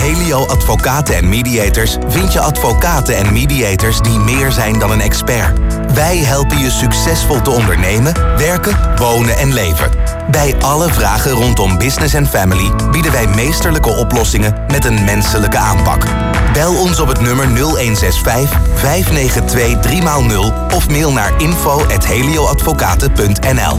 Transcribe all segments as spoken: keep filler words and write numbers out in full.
Helio Advocaten en Mediators vind je advocaten en mediators die meer zijn dan een expert. Wij helpen je succesvol te ondernemen, werken, wonen en leven. Bij alle vragen rondom business en family bieden wij meesterlijke oplossingen met een menselijke aanpak. Bel ons op het nummer nul een zes vijf, vijf negen twee, drie nul of mail naar info at helioadvocaten punt n l.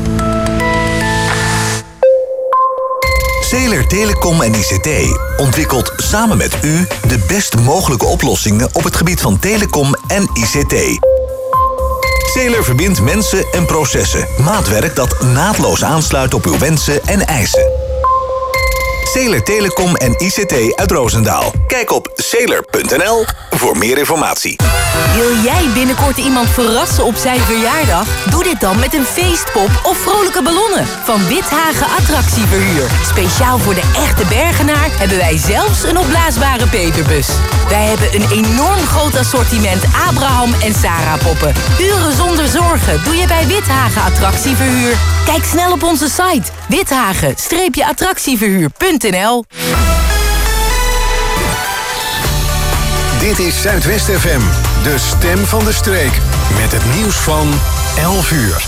Zeeler Telecom en I C T ontwikkelt samen met u de best mogelijke oplossingen op het gebied van telecom en I C T. Zeeler verbindt mensen en processen. Maatwerk dat naadloos aansluit op uw wensen en eisen. Zeeler Telecom en I C T uit Roosendaal. Kijk op zeeler punt n l voor meer informatie. Wil jij binnenkort iemand verrassen op zijn verjaardag? Doe dit dan met een feestpop of vrolijke ballonnen van Withagen Attractieverhuur. Speciaal voor de echte Bergenaar hebben wij zelfs een opblaasbare Peterbus. Wij hebben een enorm groot assortiment Abraham en Sarah poppen. Uren zonder zorgen doe je bij Withagen Attractieverhuur. Kijk snel op onze site withagen attractieverhuur punt n l. Dit is Zuidwest F M, de stem van de streek. Met het nieuws van elf uur.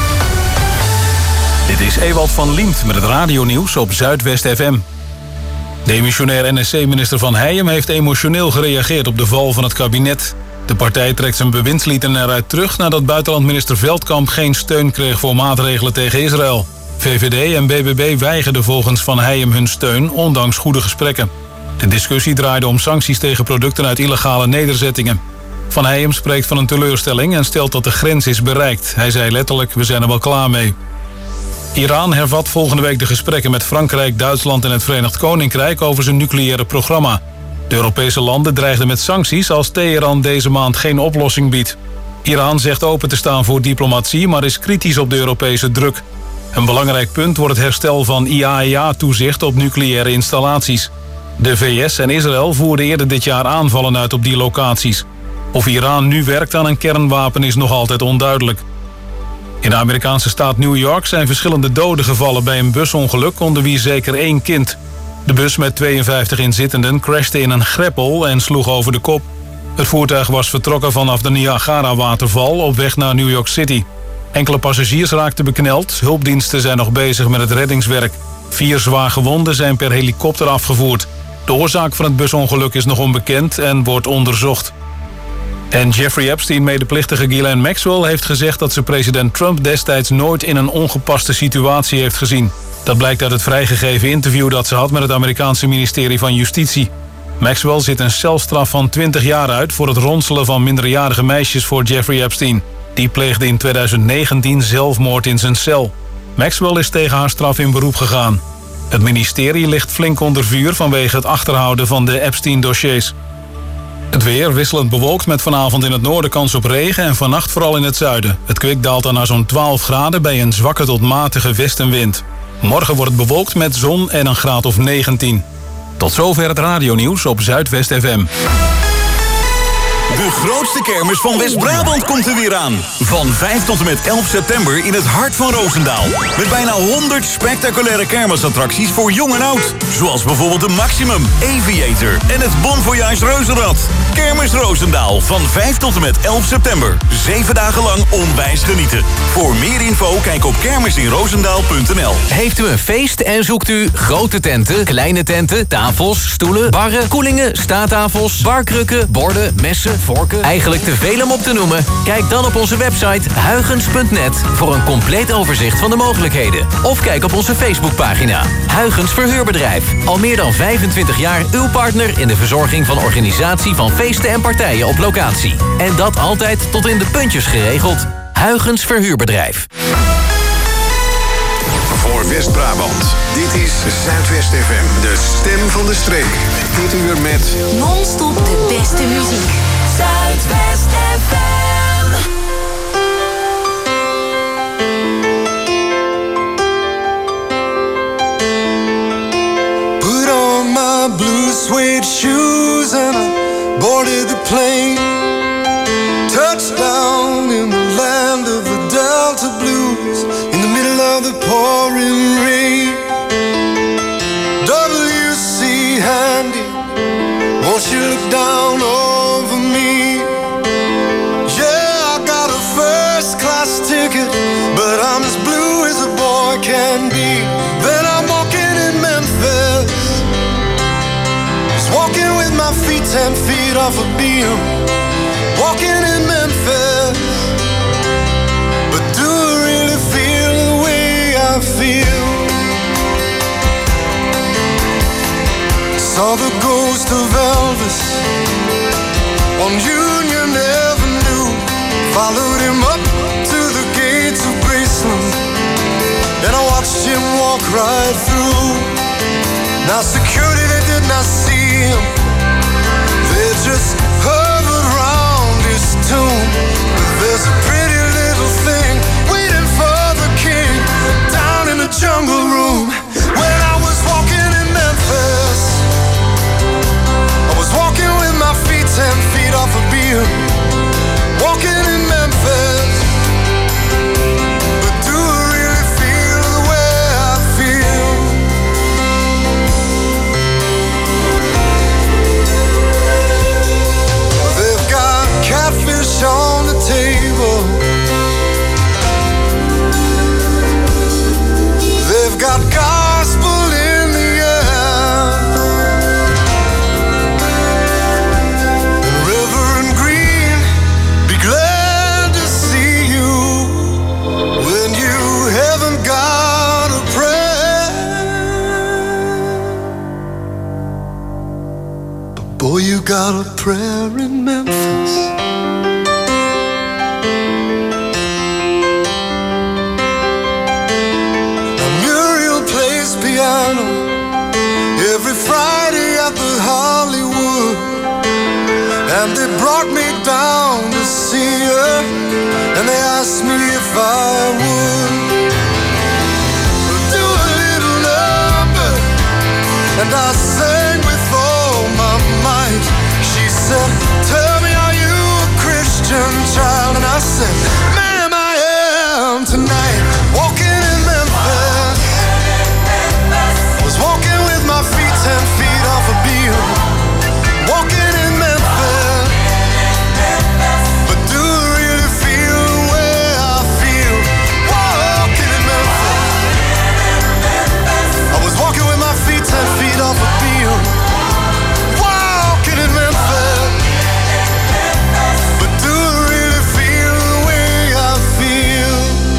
Dit is Ewald van Liemt met het radionieuws op Zuidwest F M. Demissionair N S C-minister Van Heijem heeft emotioneel gereageerd op de val van het kabinet. De partij trekt zijn bewindslieden eruit terug nadat buitenlandminister Veldkamp geen steun kreeg voor maatregelen tegen Israël. V V D en B B B weigerden volgens Van Heijem hun steun, ondanks goede gesprekken. De discussie draaide om sancties tegen producten uit illegale nederzettingen. Van Heijem spreekt van een teleurstelling en stelt dat de grens is bereikt. Hij zei letterlijk, we zijn er wel klaar mee. Iran hervat volgende week de gesprekken met Frankrijk, Duitsland en het Verenigd Koninkrijk over zijn nucleaire programma. De Europese landen dreigden met sancties als Teheran deze maand geen oplossing biedt. Iran zegt open te staan voor diplomatie, maar is kritisch op de Europese druk. Een belangrijk punt wordt het herstel van I A E A-toezicht op nucleaire installaties. De V S en Israël voerden eerder dit jaar aanvallen uit op die locaties. Of Iran nu werkt aan een kernwapen is nog altijd onduidelijk. In de Amerikaanse staat New York zijn verschillende doden gevallen bij een busongeluk, onder wie zeker één kind. De bus met tweeënvijftig inzittenden crashte in een greppel en sloeg over de kop. Het voertuig was vertrokken vanaf de Niagara-waterval op weg naar New York City. Enkele passagiers raakten bekneld, hulpdiensten zijn nog bezig met het reddingswerk. Vier zwaar gewonden zijn per helikopter afgevoerd. De oorzaak van het busongeluk is nog onbekend en wordt onderzocht. En Jeffrey Epstein, medeplichtige Ghislaine Maxwell, heeft gezegd dat ze president Trump destijds nooit in een ongepaste situatie heeft gezien. Dat blijkt uit het vrijgegeven interview dat ze had met het Amerikaanse ministerie van Justitie. Maxwell zit een celstraf van twintig jaar uit voor het ronselen van minderjarige meisjes voor Jeffrey Epstein. Die pleegde in tweeduizend negentien zelfmoord in zijn cel. Maxwell is tegen haar straf in beroep gegaan. Het ministerie ligt flink onder vuur vanwege het achterhouden van de Epstein-dossiers. Het weer wisselend bewolkt met vanavond in het noorden kans op regen en vannacht vooral in het zuiden. Het kwik daalt dan naar zo'n twaalf graden bij een zwakke tot matige westenwind. Morgen wordt het bewolkt met zon en een graad of negentien. Tot zover het radionieuws op Zuidwest F M. De grootste kermis van West-Brabant komt er weer aan. Van vijf tot en met elf september in het hart van Roosendaal. Met bijna honderd spectaculaire kermisattracties voor jong en oud. Zoals bijvoorbeeld de Maximum, Aviator en het Bon Voyage Reuzenrad. Kermis Roosendaal van vijf tot en met elf september. Zeven dagen lang onwijs genieten. Voor meer info kijk op kermisinroosendaal punt n l. Heeft u een feest en zoekt u grote tenten, kleine tenten, tafels, stoelen, barren, koelingen, staattafels, barkrukken, borden, messen, vorken, eigenlijk te veel om op te noemen? Kijk dan op onze website huygens punt net voor een compleet overzicht van de mogelijkheden. Of kijk op onze Facebookpagina. Huygens Verhuurbedrijf. Al meer dan vijfentwintig jaar uw partner in de verzorging van organisatie van feesten en partijen op locatie. En dat altijd tot in de puntjes geregeld. Huygens Verhuurbedrijf. Voor West-Brabant, dit is Zuidwest F M, de stem van de streek. Dit uur met Non-stop de beste muziek. Zuidwest F M. Put on my blue suede shoes and I boarded the plane. Touchdown in the land of the Delta Blues, in the middle of the pouring rain. W C Handy Won't you look down over me? Yeah, I got a first class ticket, but I'm as blue as a boy can be. Then I'm walking in Memphis, just walking with my feet ten feet off a beam. Walking in Memphis, but do I really feel the way I feel? Saw the ghost of Elvis on Union Avenue. Followed him up to the gates of Graceland, and I watched him walk right through. Now security, they did not see him, they just hovered around his tomb. But there's a pretty little thing waiting for the king down in the jungle room. When I was walking in Memphis, I was walking with my feet ten feet off a beam. Walking in Memphis, but do I really feel the way I feel? They've got catfish on the table, they've got gospel in the air, and Reverend Green, be glad to see you when you haven't got a prayer. But boy, you got a prayer in Memphis. Muriel plays piano every Friday at the Hollywood, and they brought me down to see her, and they asked me if I would do a little number, and I sang with all my might. She said, tell me, are you a Christian child? And I said, ma'am, I am tonight. Walking in Memphis, I was walking with my feet ten feet off a beam. Walking in Memphis, but do I really feel the way I feel? Walking in Memphis, I was walking with my feet ten feet off a beam. Walking in Memphis, but do I really feel the way I feel?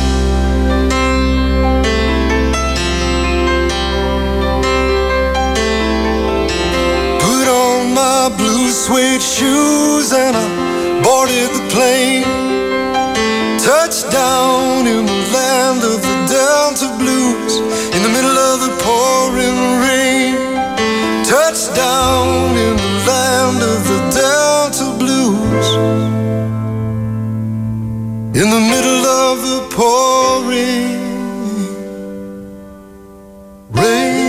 Put on my blue suede shoes and I boarded the plane. Touchdown in the land of the Delta Blues, in the middle of the pouring rain. Touchdown in the land of the Delta Blues, in the middle of the pouring rain.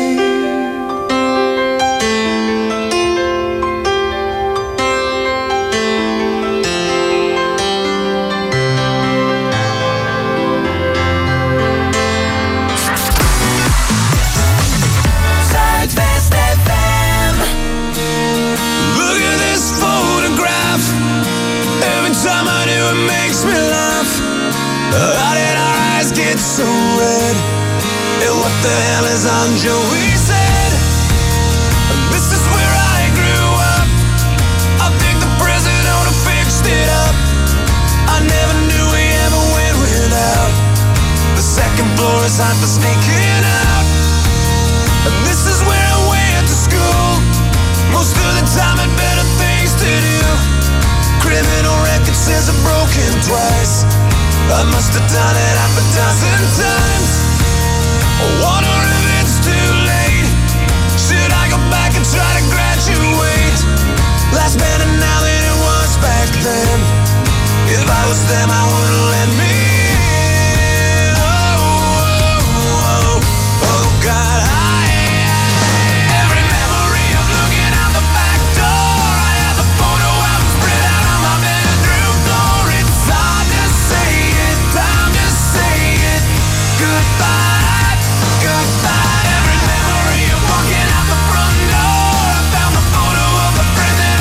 Look at this photograph. Every time I do, it makes me laugh. How did our eyes get so red? And what the hell is on Joey said? This is where I grew up. I think the president would have fixed it up. I never knew we ever went without. The second floor is hot for sneaking out. And this is where I went to school. Most of the time had better things to do. Criminal record says I've broken twice. I must have done it half a dozen times. I wonder if it's too late. Should I go back and try to graduate? Life's better now than it was back then. If I was them, I wouldn't let me in. Oh, oh, oh, oh God, I every memory of looking out the back door. I have a photo album spread out on my bedroom floor. It's hard to say it, time to say it. Goodbye, goodbye. Every memory of walking out the front door. I found the photo of a friend that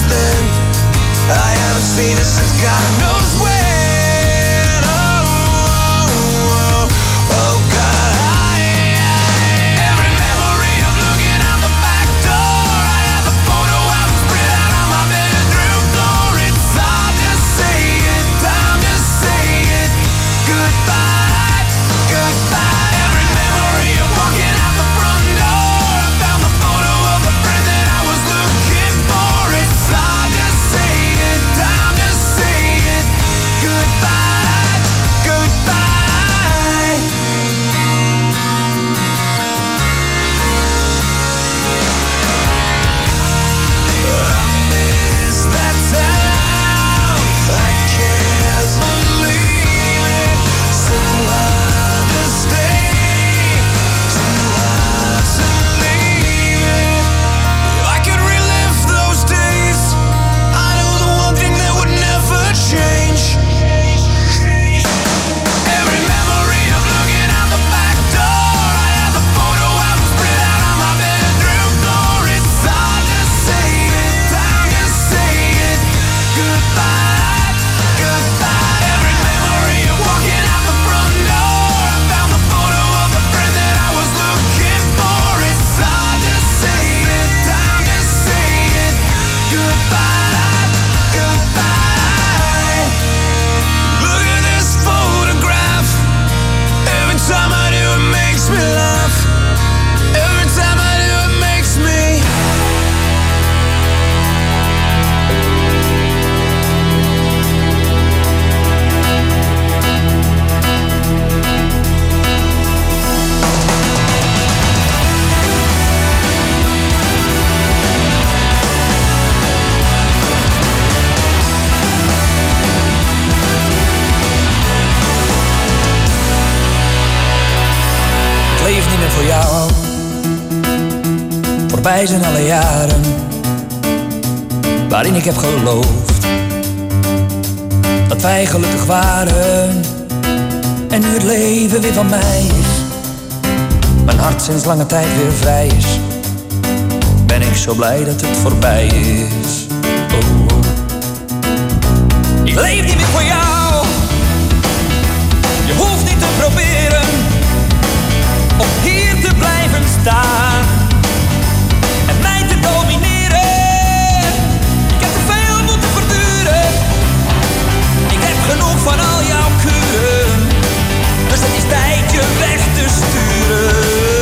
then. I haven't seen her since God knows when. Oh, oh, oh, oh God. I, I, every memory of looking out the back door. I have a photo album spread out on my bedroom floor. It's hard to say it, time to say it. Goodbye, goodbye. Every memory of walking out the front door. I found the photo of a friend that I was looking for. It's hard to say it, time to say it. Goodbye, goodbye. I miss that town. I can't believe it. So hard to stay, too hard to leave it. If I could relive those days, I know the one thing that would never change. Every memory of looking out the back door. I have the photo album spread out on my bedroom floor. It's hard to say it, time to say it. Goodbye, goodbye. Every memory of walking out the front door. I found the photo of a friend that I was looking for. It's hard to say it, time to say it. Goodbye, goodbye. Look at this photograph. Every time I do it makes me laugh. Every time I do it makes me. Ik leef niet meer voor jou. Voorbij zijn alle jaren waarin ik heb geloofd dat wij gelukkig waren. En nu het leven weer van mij is, mijn hart sinds lange tijd weer vrij is, ben ik zo blij dat het voorbij is. Oh, oh. Ik leef niet meer voor jou. Je hoeft niet te proberen om hier te blijven staan en mij te domineren. Ik heb te veel moeten verduren. Ik heb genoeg van al jouw kuren, dus het is tijd je weg te sturen.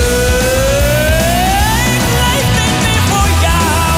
Ik leef niet meer voor jou.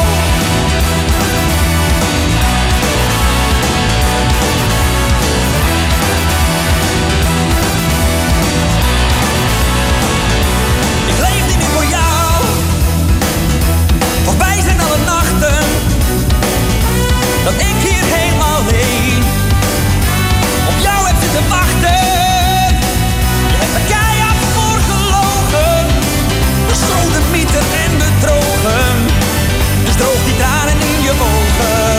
Ik leef niet meer voor jou. Voorbij zijn alle nachten dat ik hier helemaal alleen op jou heb zitten wachten. Je hebt er keihard voor gelogen, besodemieten en bedrogen. Dus droog die tranen in je ogen.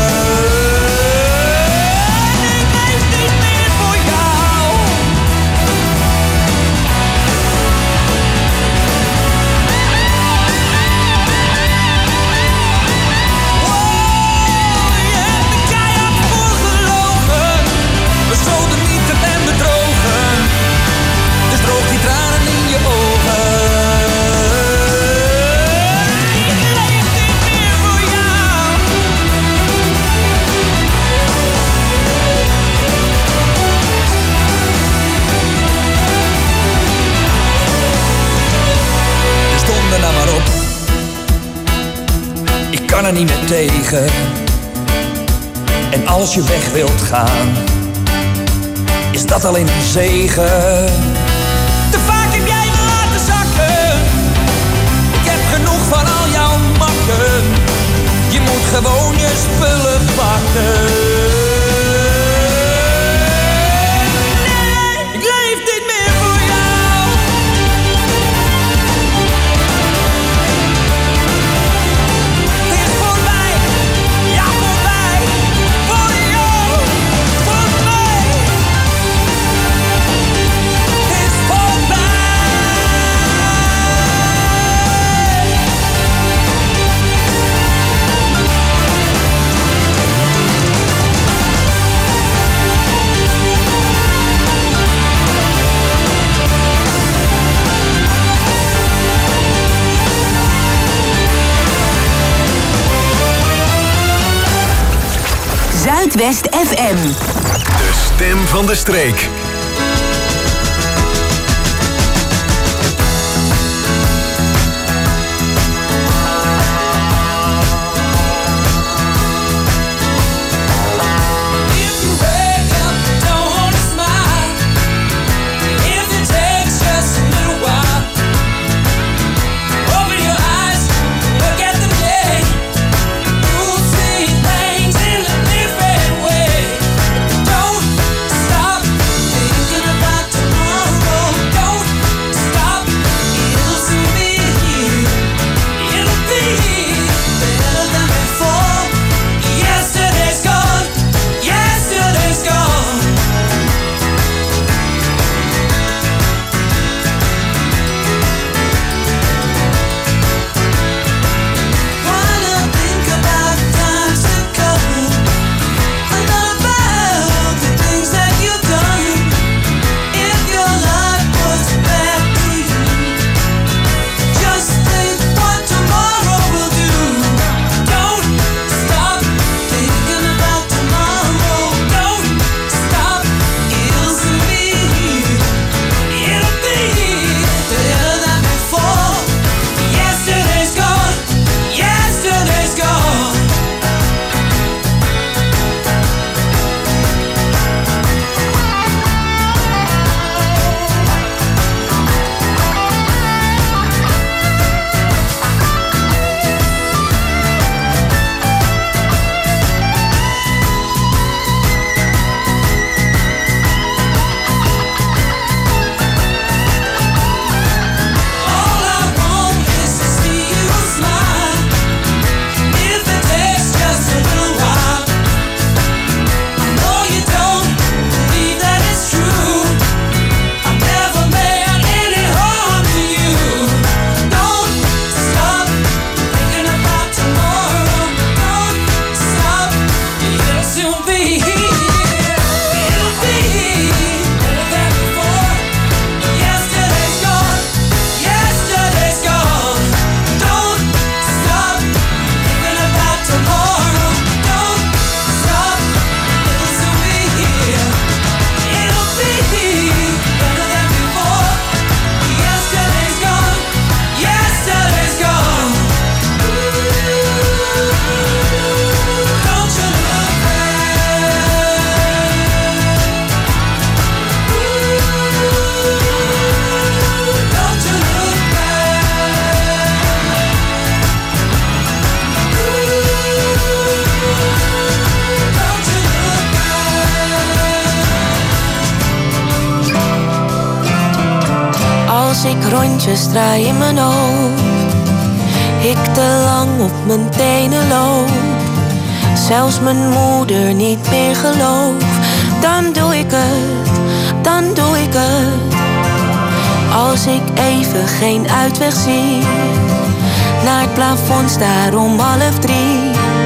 Ik leef niet meer voor jou. Oh, je hebt er keihard voor gelogen, besodemieten en bedrogen. Dus droog die tranen in je ogen. Ik leef niet meer voor jou. Dus donder nou maar op. Ik kan er niet meer tegen. En als je weg wilt gaan, is dat alleen een zegen. Te vaak heb jij me laten zakken. Ik heb genoeg van al jouw makken. Je moet gewoon je spullen pakken. Nee, ik leef niet meer voor jou. Het is voorbij, ja voorbij. Voor jou, voor mij. Het is voorbij. Zuidwest F M. De stem van de streek. Rondjes draai in mijn hoofd, ik te lang op mijn tenen loop, zelfs mijn moeder niet meer gelooft. Dan doe ik het, dan doe ik het. Als ik even geen uitweg zie, naar het plafond staar om half drie.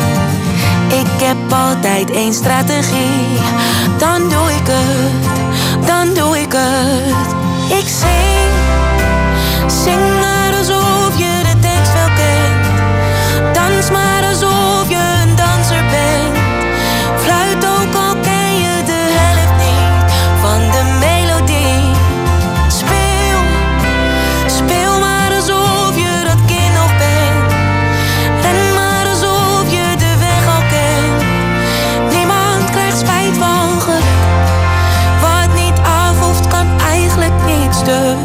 Ik heb altijd één strategie. Dan doe ik het, dan doe ik het. Ik zing, zing maar alsof je de tekst wel kent. Dans maar alsof je een danser bent. Fluit ook al ken je de helft niet van de melodie. Speel, speel maar alsof je dat kind nog bent. Ren maar alsof je de weg al kent. Niemand krijgt spijt van geluk. Wat niet afhoeft kan eigenlijk niet stuk.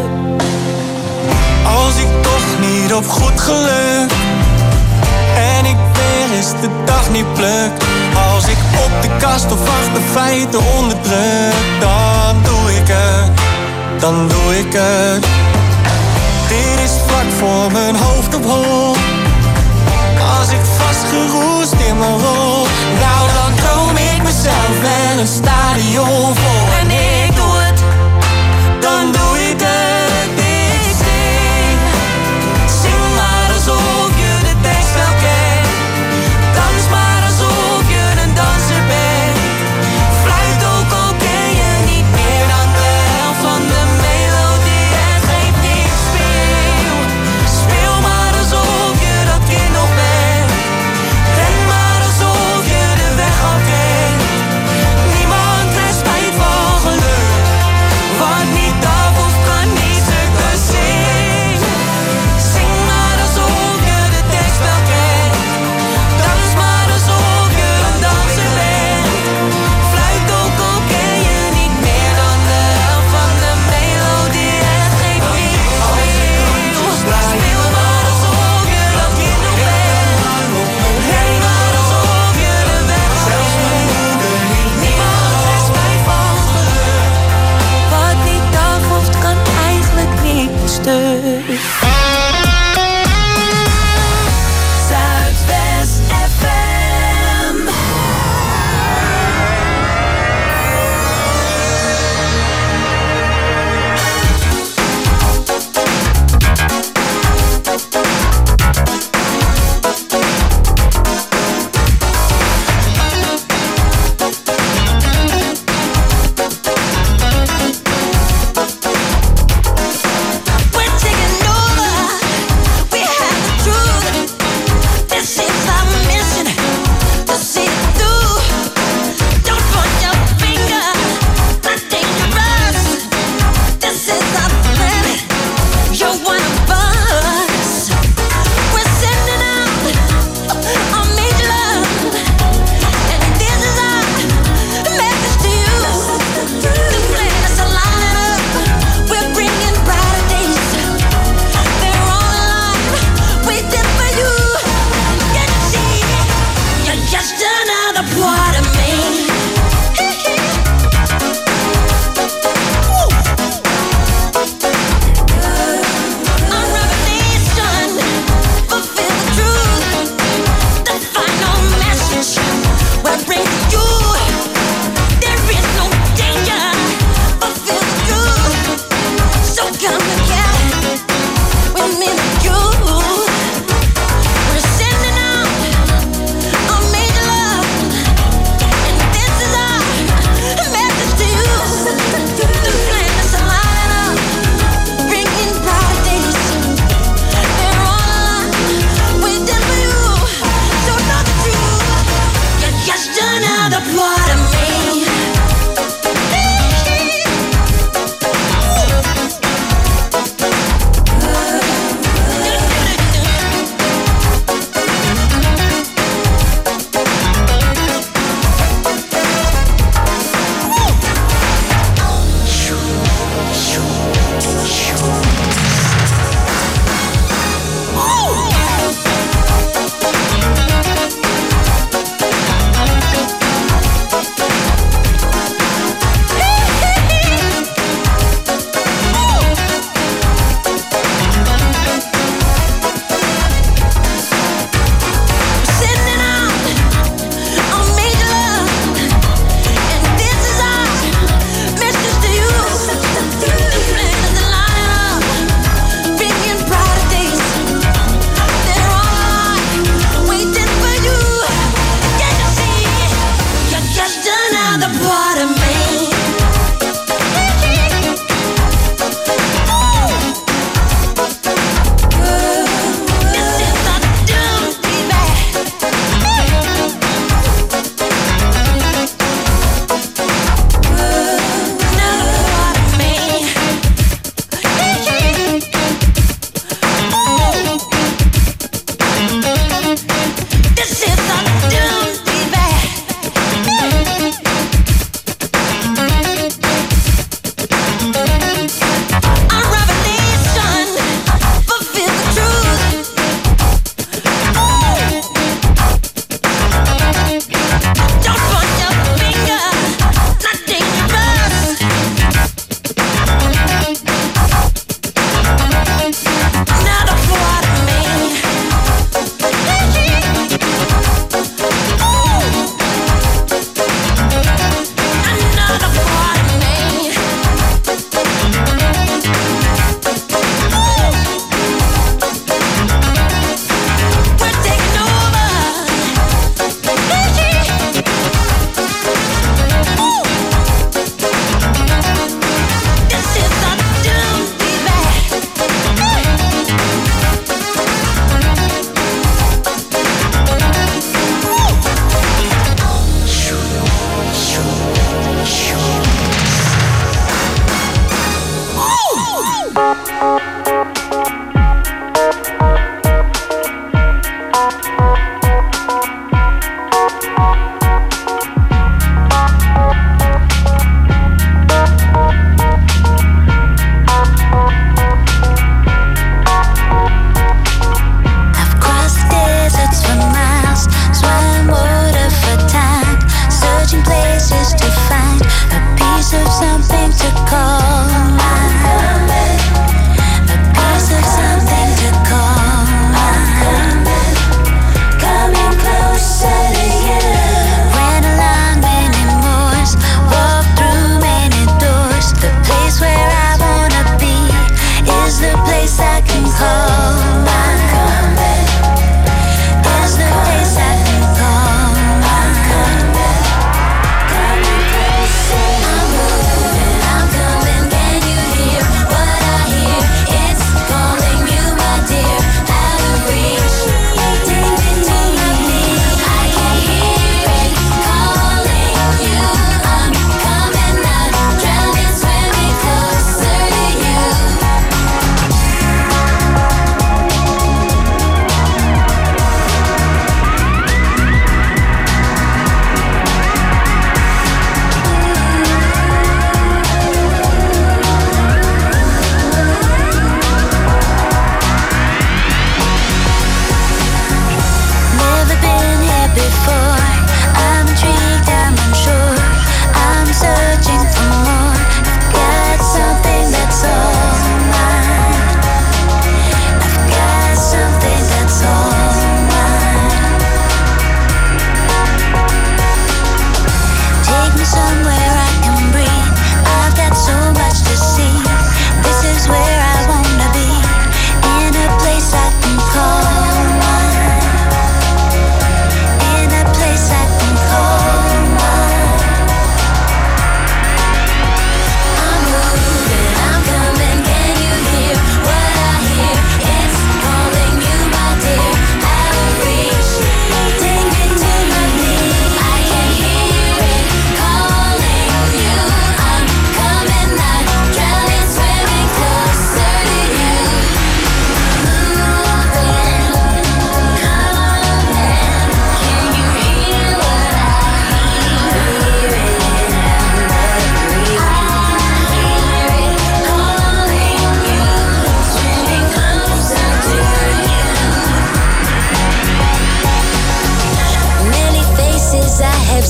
Als ik toch niet op goed geluk en ik weer eens de dag niet pluk. Als ik op de kast of achter feiten onderdruk, dan doe ik het, dan doe ik het. Dit is vlak voor mijn hoofd op hol. Als ik vastgeroest in mijn rol, nou dan droom ik mezelf wel een stadion vol. En ik doe het, dan doe ik het. Ren maar alsof je de weg al kent.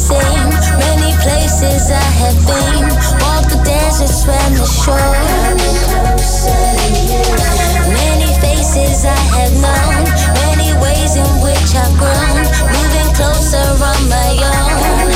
seen, many places I have been. Walk the deserts, swam the shore. Many faces I have known, many ways in which I've grown. Moving closer on my own.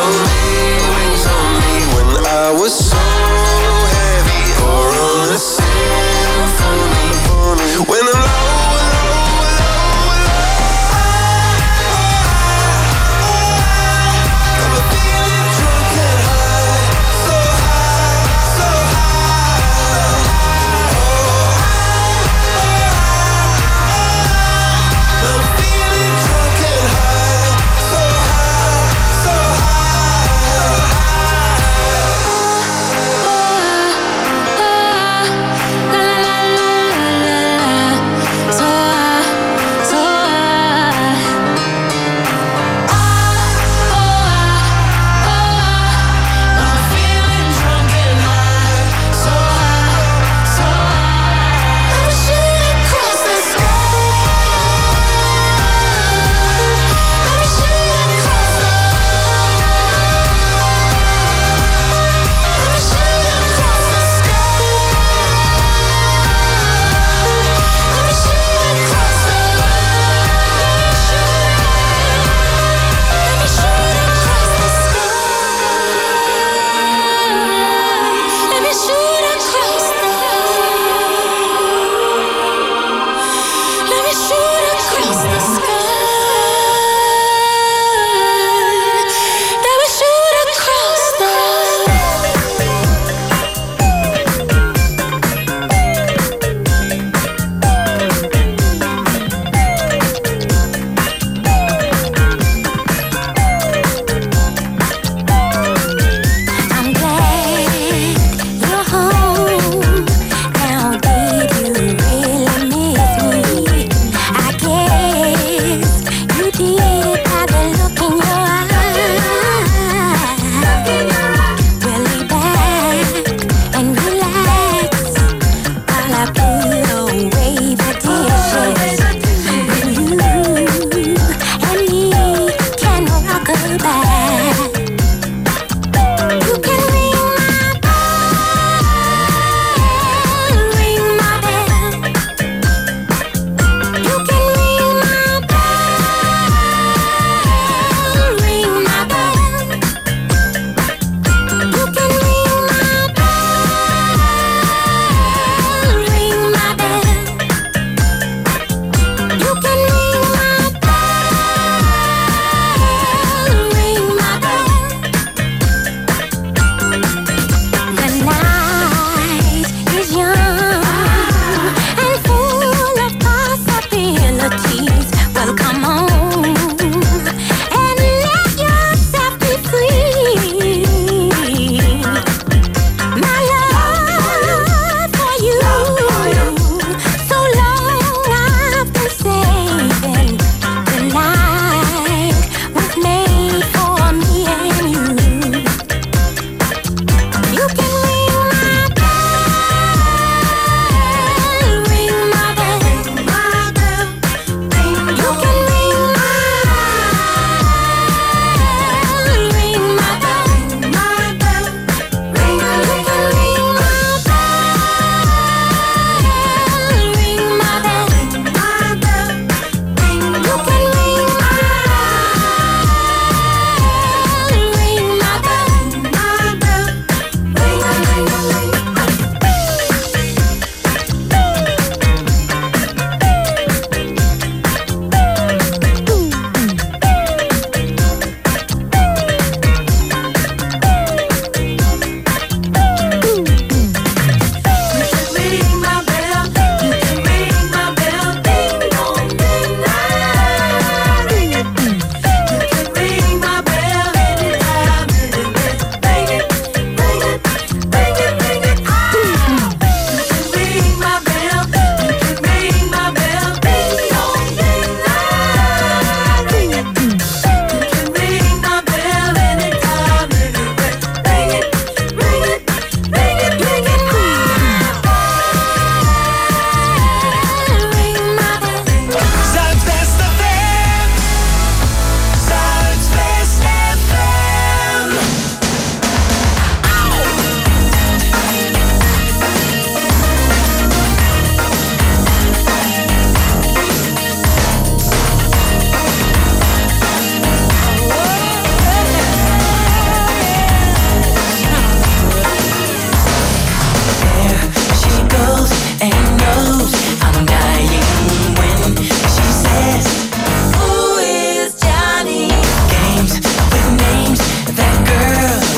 your big wings on me when I was so heavy, or on a symphony. When I'm low,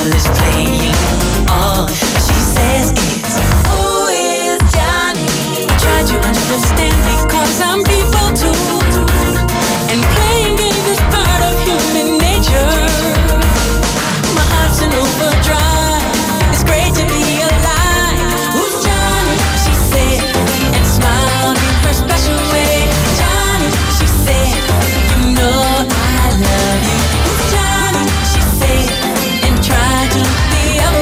girl is playing. Oh, she says it's who is Johnny? I try to understand because I'm people too, and playing games is part of human nature. My heart's in overdrive. It's great to be alive. Who's Johnny? She said, and smiled in her special way. Johnny, she said, you know I love you. Who's Johnny? She said, and tried to be a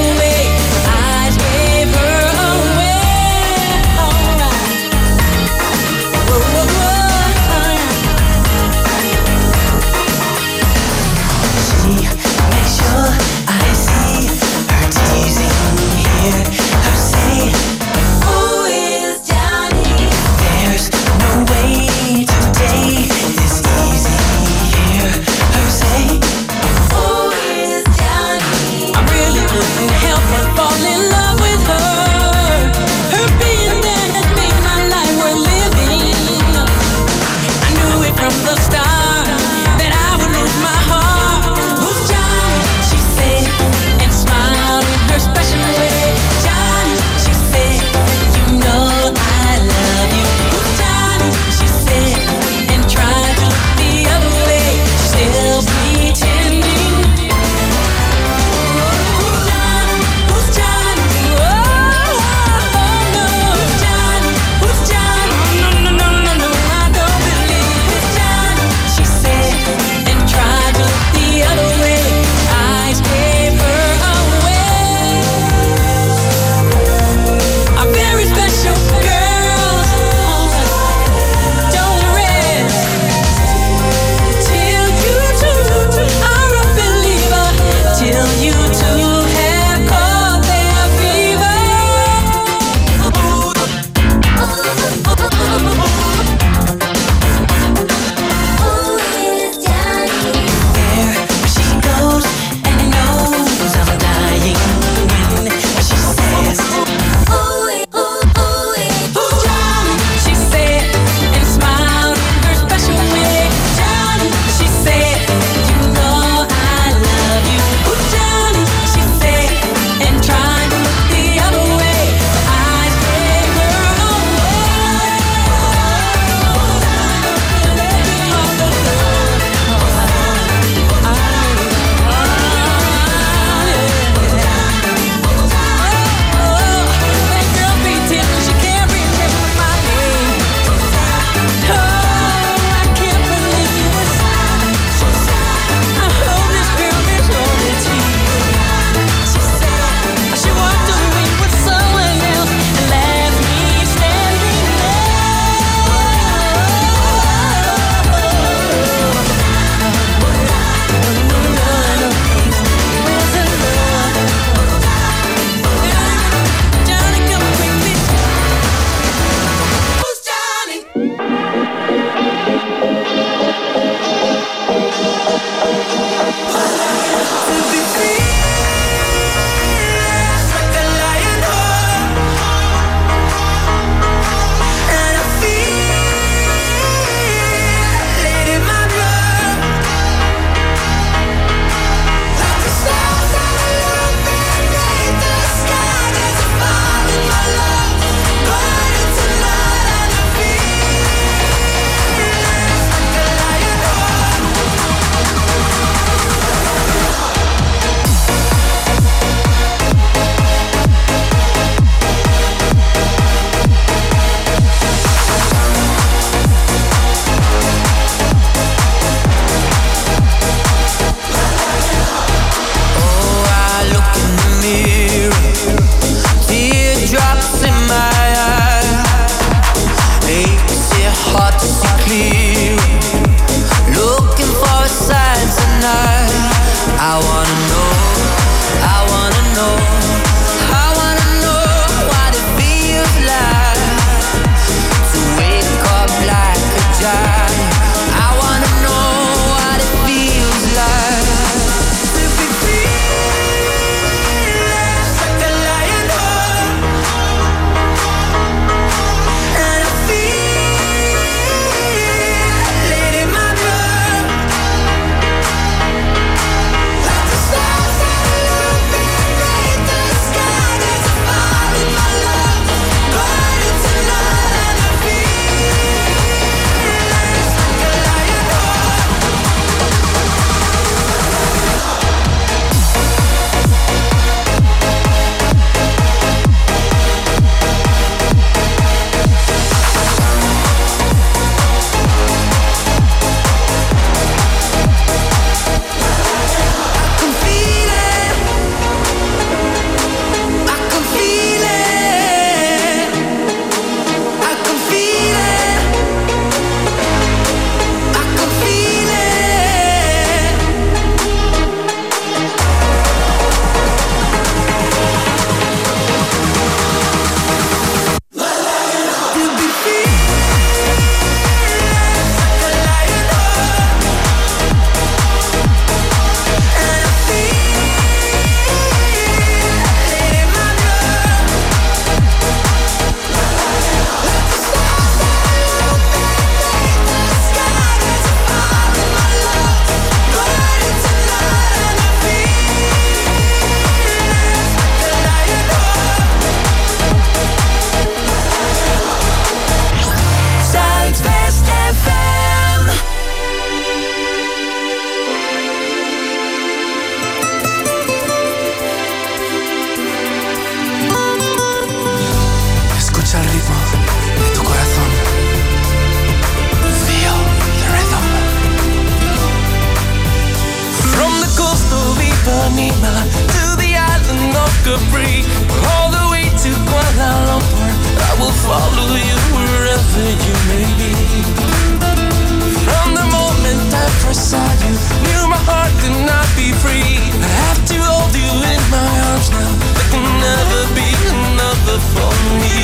to the island of Capri, all the way to Kuala Lumpur. I will follow you wherever you may be. From the moment I first saw you, knew my heart could not be free. I have to hold you in my arms now. There can never be another for me.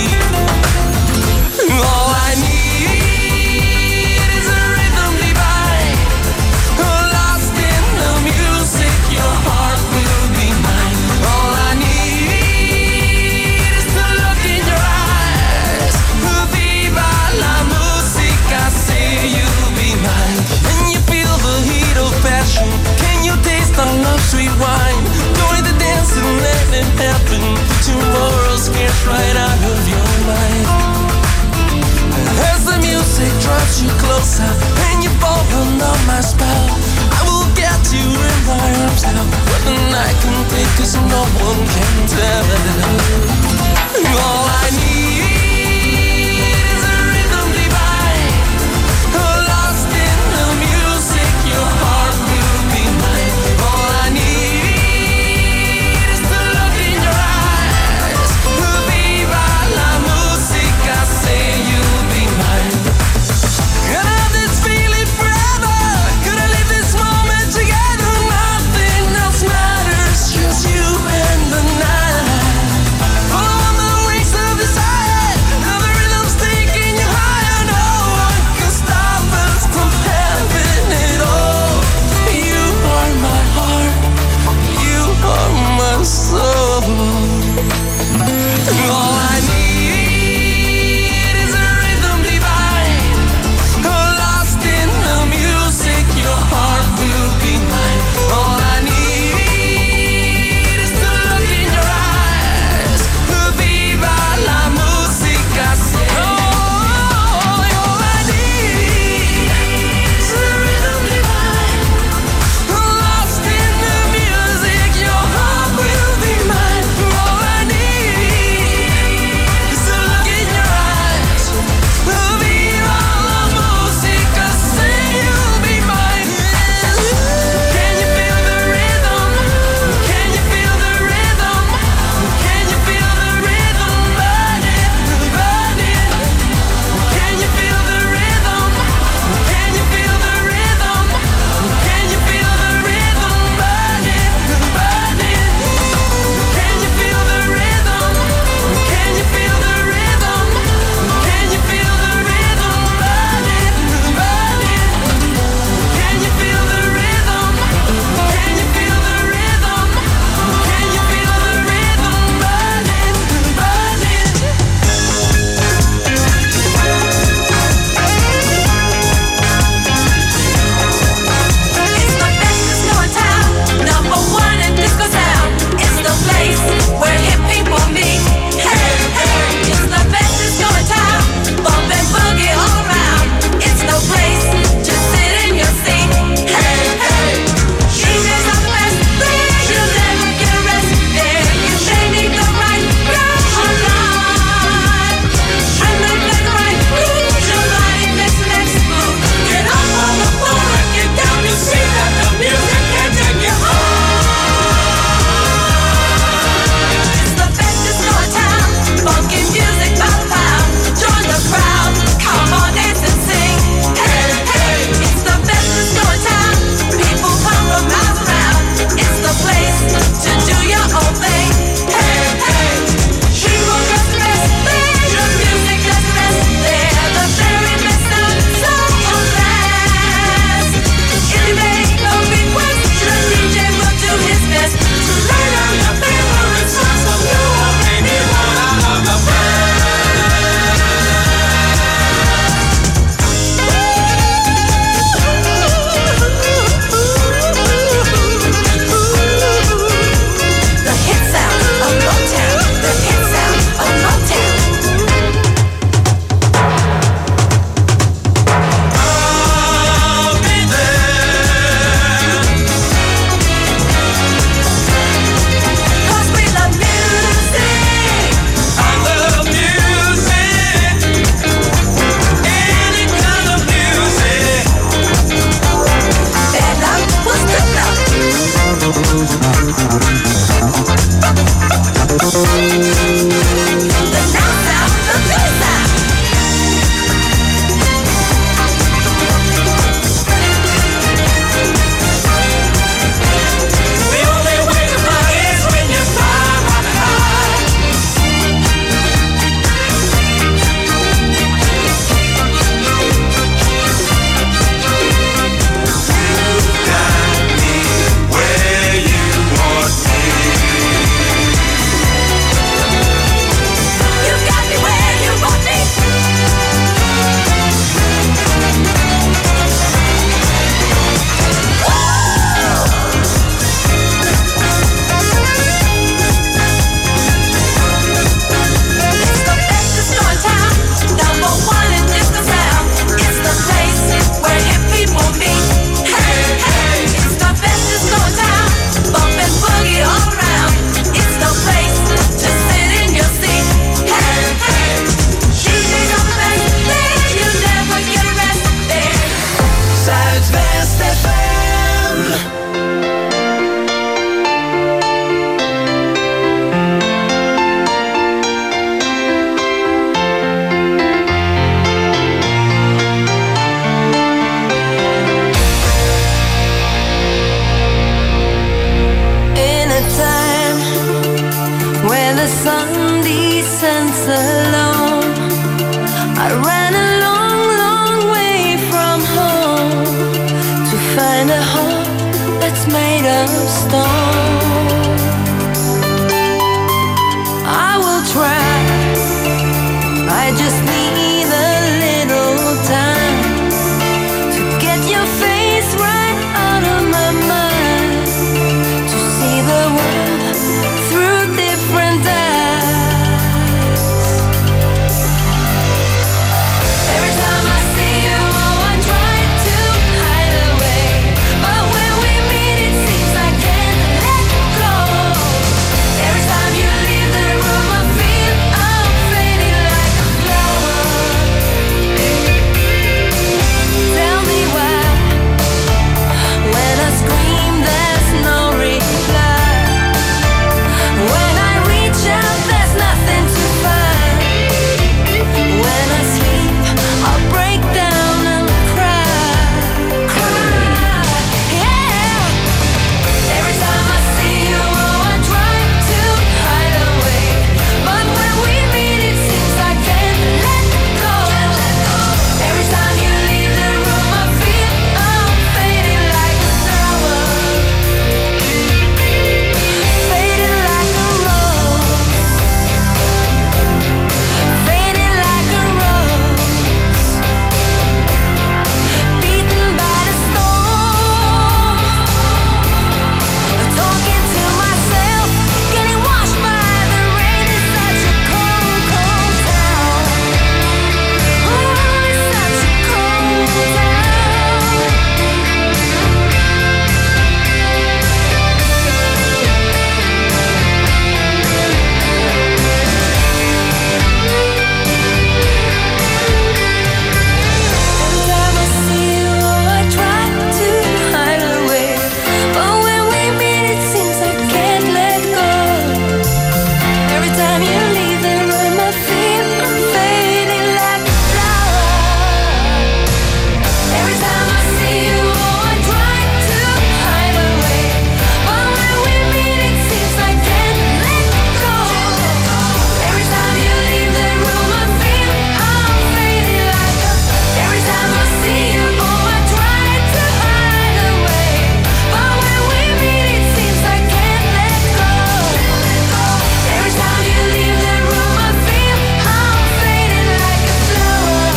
All I need is a rhythm divine, lost in the music. Your heart will be mine. All I need is to look in your eyes. Viva la musica, say you'll be mine. Can you feel the heat of passion? Can you taste our love, sweet wine? Join the dance and let it happen. Tomorrow scares right out of your mind. As the music drives you closer and you fall under my spell, I will get you in my arms now. But the night can take, 'cause no one can tell. All I need is a rhythm divine, lost in the music. Your heart will be mine. All I need is to look in your eyes. Viva la musica, say you'll be mine. Gonna have this feeling forever. Gonna live this moment together. Nothing else matters, just you and the night. Follow the wings of this sun descends alone. I ran a long, long way from home to find a heart that's made of stone. I will try, I just need a little time to get your face right out of my mind, to see the world through different eyes. Every time I see you, oh, I try to hide away, but when we meet it seems I can't let go. Every time you leave the room I feel I'm fading like a flower. Tell me why, when I scream there's no reply, when I reach out there's nothing to find, when I sleep I'll break down and cry, cry, yeah. Every time I see you, oh, I try to hide away, but when we meet it seems I can't let go. Every time you leave the room I feel I'm fading like a flower, fading like a rose, fading like a rose, beaten by the storm, talking to myself, getting washed by the rain. It's such a cold, cold town. Oh, it's such a cold town. Every time I see you, oh, I try to hide away, but when we meet it seems I can't let go. Every time you leave the room I feel I'm fading like a flower. Every time I see you, oh, I try to hide away, but when we meet it seems I can't let go. Every time you leave the room I feel I'm fading like a. Every time I see you, oh, I try to hide away, but when we meet it seems I can't let go. Every time you leave the room I feel I'm fading like a flower.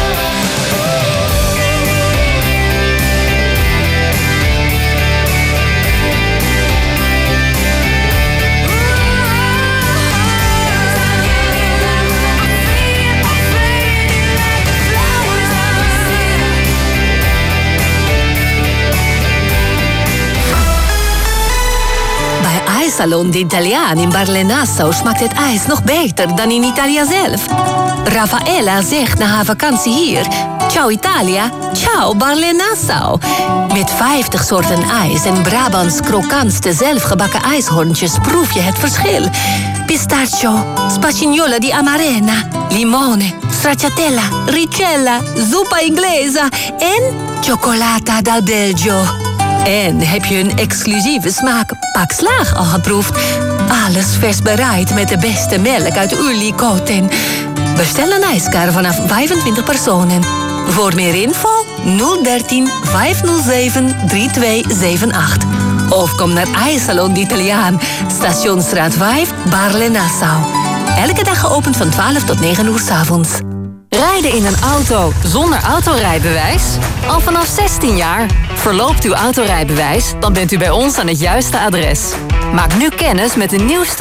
Bij IJssalon de Italiaan in Barle-Nassau smaakt het ijs nog beter dan in Italië zelf. Raffaella zegt na haar vakantie hier: ciao Italia, ciao Barle-Nassau. Met vijftig soorten ijs en Brabants krokantste zelfgebakken ijshoorntjes proef je het verschil. Pistachio, spagnola di amarena, limone, stracciatella, ricella, zuppa inglesa en cioccolata dal Belgio. En heb je een exclusieve smaak Pak Slaag al geproefd? Alles vers bereid met de beste melk uit Ulikoten. Bestel een ijskar vanaf vijfentwintig personen. Voor meer info nul dertien vijfhonderdzeven drieëntwintig zevenentachtig. Of kom naar IJssalon de Italiaan, Stationsstraat vijf, Barle-Nassau. Elke dag geopend van twaalf tot negen uur 's avonds. Rijden in een auto zonder autorijbewijs? Al vanaf zestien jaar. Verloopt uw autorijbewijs? Dan bent u bij ons aan het juiste adres. Maak nu kennis met de nieuwste